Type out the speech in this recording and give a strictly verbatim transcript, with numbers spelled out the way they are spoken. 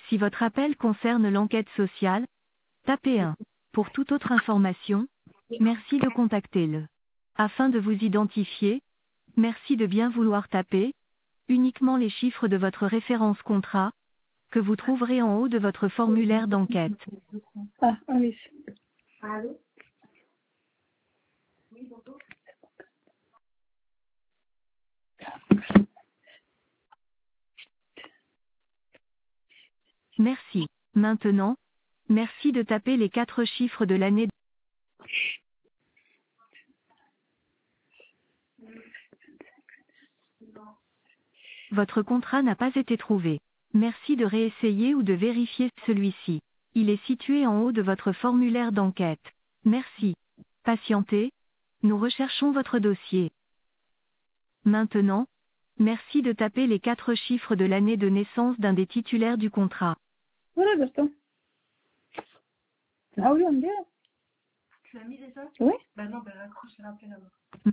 Si votre appel concerne l'enquête sociale, tapez un. Pour toute autre information, merci de contacter le. Afin de vous identifier, merci de bien vouloir taper uniquement les chiffres de votre référence contrat, que vous trouverez en haut de votre formulaire d'enquête. Ah, ah oui. Merci. Maintenant, merci de taper les quatre chiffres de l'année. Votre contrat n'a pas été trouvé. Merci de réessayer ou de vérifier celui-ci. Il est situé en haut de votre formulaire d'enquête. Merci. Patientez. Nous recherchons votre dossier. Maintenant, merci de taper les quatre chiffres de l'année de naissance d'un des titulaires du contrat. Voilà, Bertrand. Ah oui, on me dit. Tu l'as mis déjà? Oui. Bah non, bah raccroche et rappelle alors.